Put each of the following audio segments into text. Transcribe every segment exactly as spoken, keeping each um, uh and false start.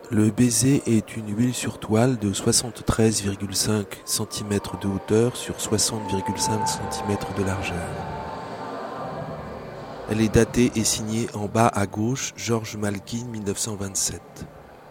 Le baiser est une huile sur toile de soixante-treize virgule cinq centimètres de hauteur sur soixante virgule cinq centimètres de largeur. Elle est datée et signée en bas à gauche, Georges Malkin, mille neuf cent vingt-sept.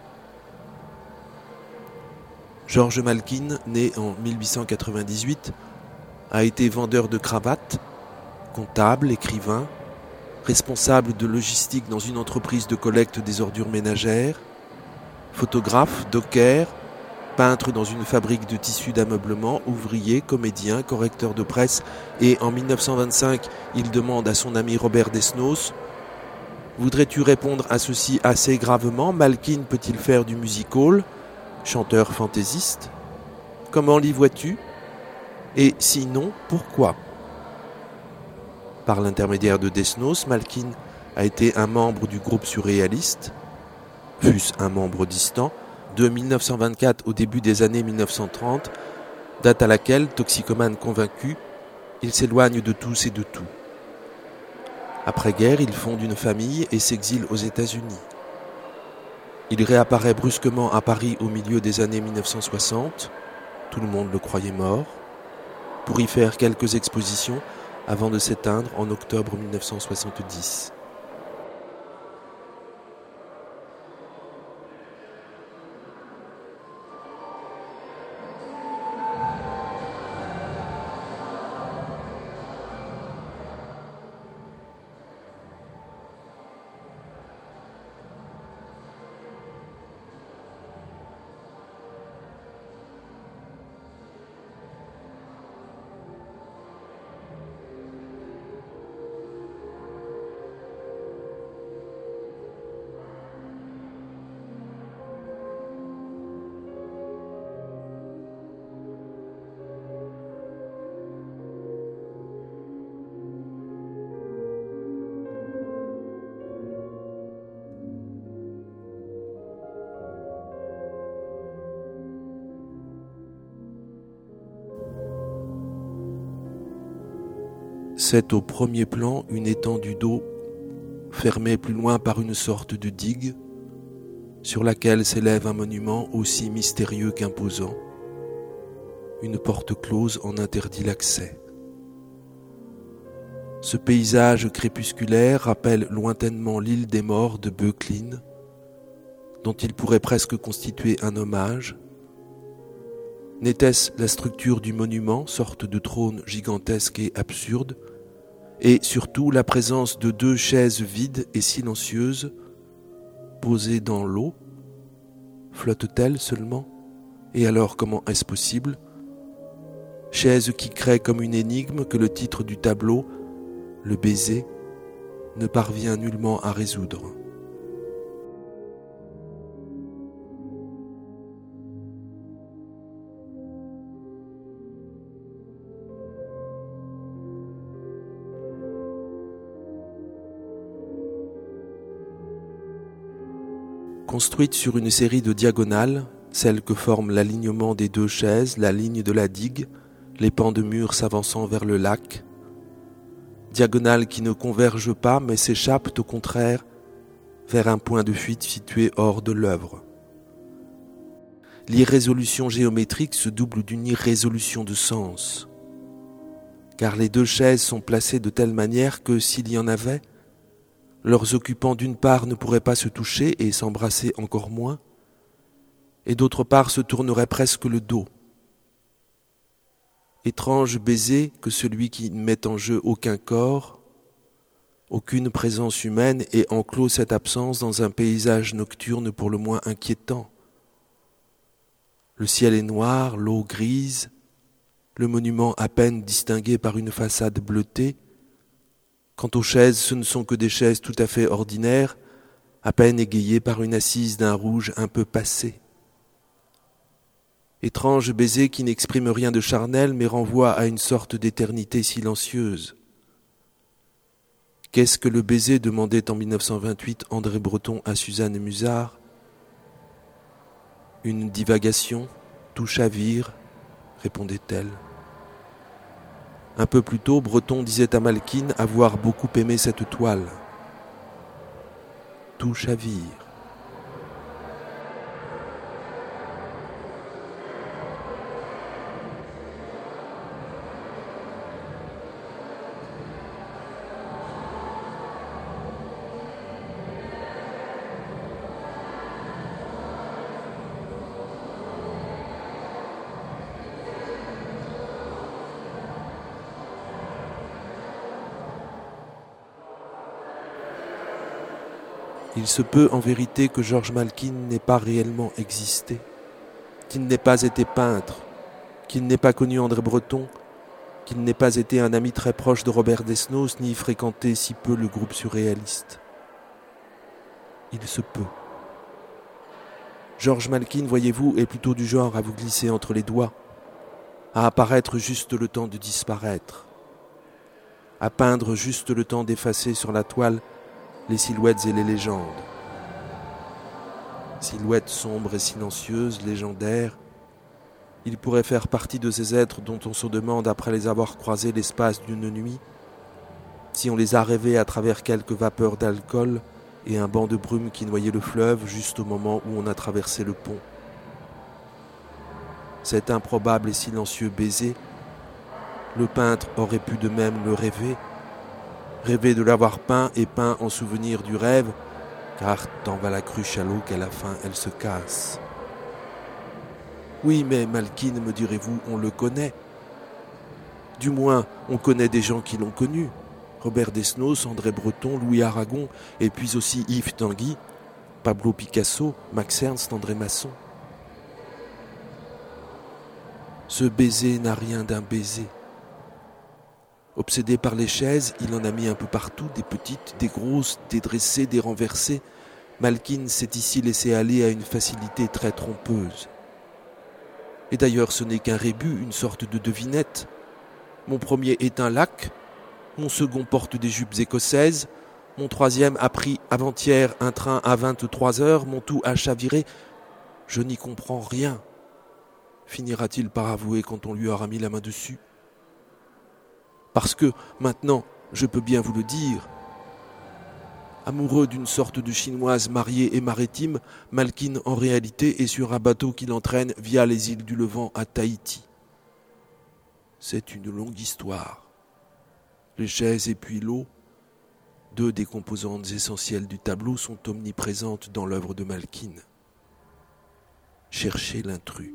Georges Malkin, né en mille huit cent quatre-vingt-dix-huit, a été vendeur de cravates, comptable, écrivain, responsable de logistique dans une entreprise de collecte des ordures ménagères, photographe, docker, peintre dans une fabrique de tissus d'ameublement, ouvrier, comédien, correcteur de presse, et en mille neuf cent vingt-cinq, il demande à son ami Robert Desnos « Voudrais-tu répondre à ceci assez gravement ? Malkin peut-il faire du music-hall ? Chanteur fantaisiste ? Comment l'y vois-tu ? Et sinon, pourquoi ?» Par l'intermédiaire de Desnos, Malkin a été un membre du groupe surréaliste, fût-ce un membre distant, de mille neuf cent vingt-quatre au début des années mille neuf cent trente, date à laquelle, toxicomane convaincu, il s'éloigne de tous et de tout. Après-guerre, il fonde une famille et s'exile aux États-Unis. Il réapparaît brusquement à Paris au milieu des années mille neuf cent soixante, tout le monde le croyait mort, pour y faire quelques expositions avant de s'éteindre en octobre mille neuf cent soixante-dix. C'est au premier plan une étendue d'eau fermée plus loin par une sorte de digue sur laquelle s'élève un monument aussi mystérieux qu'imposant. Une porte close en interdit l'accès. Ce paysage crépusculaire rappelle lointainement l'île des Morts de Böcklin, dont il pourrait presque constituer un hommage. N'était-ce la structure du monument, sorte de trône gigantesque et absurde, et surtout la présence de deux chaises vides et silencieuses, posées dans l'eau? Flottent-elles seulement? Et alors comment est-ce possible? Chaises qui créent comme une énigme que le titre du tableau, Le baiser, ne parvient nullement à résoudre. Construite sur une série de diagonales, celles que forment l'alignement des deux chaises, la ligne de la digue, les pans de murs s'avançant vers le lac, diagonales qui ne convergent pas mais s'échappent au contraire vers un point de fuite situé hors de l'œuvre. L'irrésolution géométrique se double d'une irrésolution de sens, car les deux chaises sont placées de telle manière que, s'il y en avait, leurs occupants d'une part ne pourraient pas se toucher et s'embrasser encore moins, et d'autre part se tourneraient presque le dos. Étrange baiser que celui qui ne met en jeu aucun corps, aucune présence humaine et enclôt cette absence dans un paysage nocturne pour le moins inquiétant. Le ciel est noir, l'eau grise, le monument à peine distingué par une façade bleutée. Quant aux chaises, ce ne sont que des chaises tout à fait ordinaires, à peine égayées par une assise d'un rouge un peu passé. Étrange baiser qui n'exprime rien de charnel, mais renvoie à une sorte d'éternité silencieuse. Qu'est-ce que le baiser demandait en mille neuf cent vingt-huit André Breton à Suzanne Musard? Une divagation, tout chavire, répondait-elle. Un peu plus tôt, Breton disait à Malkin avoir beaucoup aimé cette toile. Tout chavire. Il se peut en vérité que George Malkin n'ait pas réellement existé, qu'il n'ait pas été peintre, qu'il n'ait pas connu André Breton, qu'il n'ait pas été un ami très proche de Robert Desnos, ni fréquenté si peu le groupe surréaliste. Il se peut. George Malkin, voyez-vous, est plutôt du genre à vous glisser entre les doigts, à apparaître juste le temps de disparaître, à peindre juste le temps d'effacer sur la toile les silhouettes et les légendes. Silhouettes sombres et silencieuses, légendaires, il pourrait faire partie de ces êtres dont on se demande après les avoir croisés l'espace d'une nuit, si on les a rêvés à travers quelques vapeurs d'alcool et un banc de brume qui noyait le fleuve juste au moment où on a traversé le pont. Cet improbable et silencieux baiser, le peintre aurait pu de même le rêver, rêver de l'avoir peint et peint en souvenir du rêve, car tant va la cruche à l'eau qu'à la fin elle se casse. Oui, mais Malkin, me direz-vous, on le connaît. Du moins, on connaît des gens qui l'ont connu. Robert Desnos, André Breton, Louis Aragon, et puis aussi Yves Tanguy, Pablo Picasso, Max Ernst, André Masson. Ce baiser n'a rien d'un baiser. Obsédé par les chaises, il en a mis un peu partout, des petites, des grosses, des dressées, des renversées. Malkin s'est ici laissé aller à une facilité très trompeuse. Et d'ailleurs, ce n'est qu'un rébut, une sorte de devinette. Mon premier est un lac, mon second porte des jupes écossaises, mon troisième a pris avant-hier un train à vingt-trois heures, mon tout a chaviré. Je n'y comprends rien. Finira-t-il par avouer quand on lui aura mis la main dessus ? Parce que, maintenant, je peux bien vous le dire, amoureux d'une sorte de chinoise mariée et maritime, Malkin en réalité est sur un bateau qui l'entraîne via les îles du Levant à Tahiti. C'est une longue histoire. Les chaises et puis l'eau, deux des composantes essentielles du tableau, sont omniprésentes dans l'œuvre de Malkin. Cherchez l'intrus.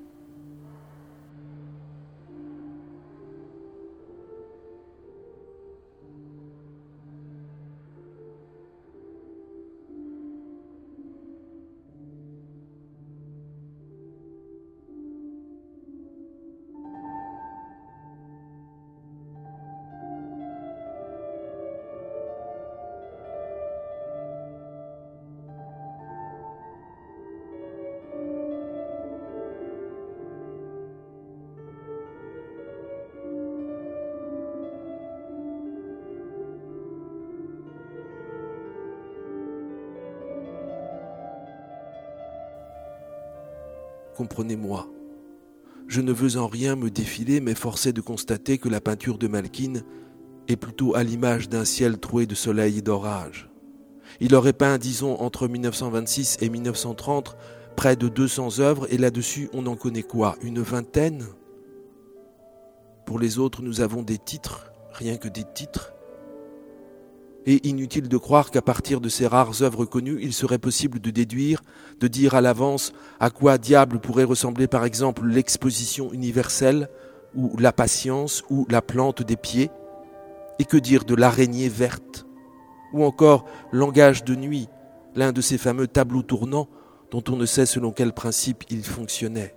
Comprenez-moi, je ne veux en rien me défiler, mais force est de constater que la peinture de Malkin est plutôt à l'image d'un ciel troué de soleil et d'orage. Il aurait peint, disons, entre mille neuf cent vingt-six et mille neuf cent trente, près de deux cents œuvres, et là-dessus, on en connaît quoi ? Une vingtaine ? Pour les autres, nous avons des titres, rien que des titres. Et inutile de croire qu'à partir de ces rares œuvres connues, il serait possible de déduire, de dire à l'avance à quoi diable pourrait ressembler par exemple l'exposition universelle, ou la patience, ou la plante des pieds, et que dire de l'araignée verte, ou encore Langage de nuit, l'un de ces fameux tableaux tournants dont on ne sait selon quel principe ils fonctionnaient.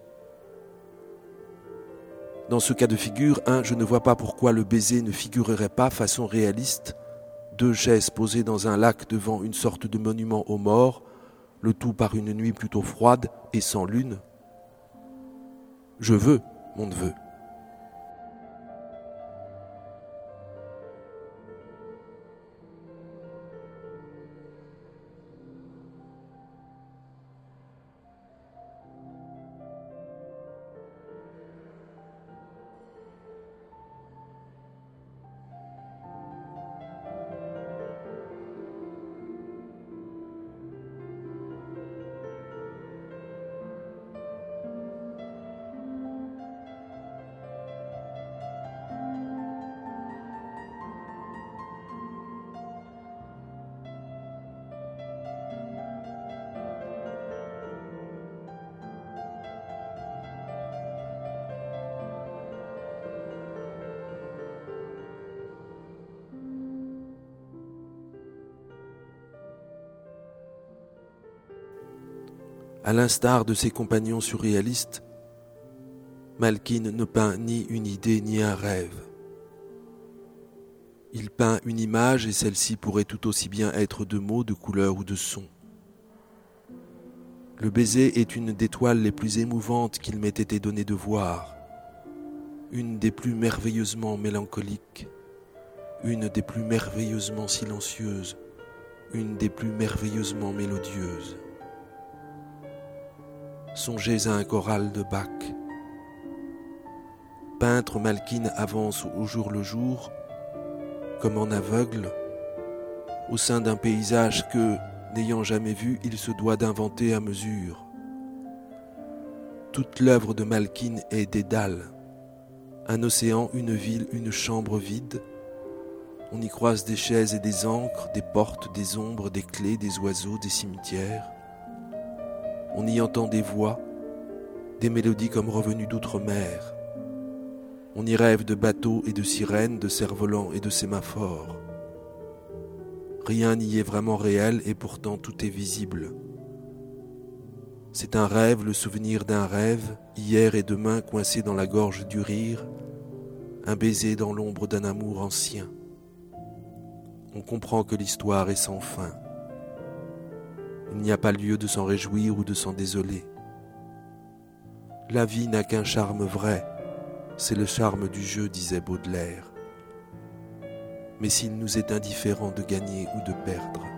Dans ce cas de figure, un, je ne vois pas pourquoi le baiser ne figurerait pas façon réaliste, deux chaises posées dans un lac devant une sorte de monument aux morts, le tout par une nuit plutôt froide et sans lune. Je veux mon neveu. À l'instar de ses compagnons surréalistes, Malkine ne peint ni une idée ni un rêve. Il peint une image et celle-ci pourrait tout aussi bien être de mots, de couleurs ou de sons. Le baiser est une des toiles les plus émouvantes qu'il m'ait été donné de voir, une des plus merveilleusement mélancoliques, une des plus merveilleusement silencieuses, une des plus merveilleusement mélodieuses. Songez à un choral de Bach. Peintre, Malkine avance au jour le jour, comme en aveugle, au sein d'un paysage que, n'ayant jamais vu, il se doit d'inventer à mesure. Toute l'œuvre de Malkine est dédale. Un océan, une ville, une chambre vide. On y croise des chaises et des ancres, des portes, des ombres, des clés, des oiseaux, des cimetières. On y entend des voix, des mélodies comme revenues d'outre-mer. On y rêve de bateaux et de sirènes, de cerfs-volants et de sémaphores. Rien n'y est vraiment réel et pourtant tout est visible. C'est un rêve, le souvenir d'un rêve, hier et demain coincé dans la gorge du rire, un baiser dans l'ombre d'un amour ancien. On comprend que l'histoire est sans fin. Il n'y a pas lieu de s'en réjouir ou de s'en désoler. La vie n'a qu'un charme vrai, c'est le charme du jeu, disait Baudelaire. Mais s'il nous est indifférent de gagner ou de perdre,